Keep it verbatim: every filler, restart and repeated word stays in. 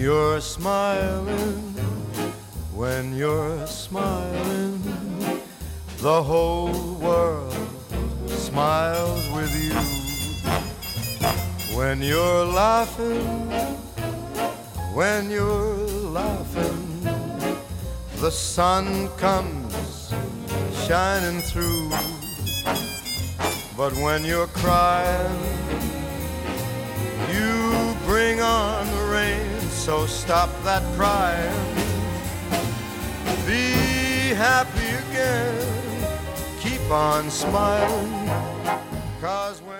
you're smiling, when you're smiling, the whole world smiles with you. When you're laughing, when you're laughing, the sun comes shining through. But when you're crying, you bring on the rain, so stop that crying. Be happy again, keep on smiling, 'cause when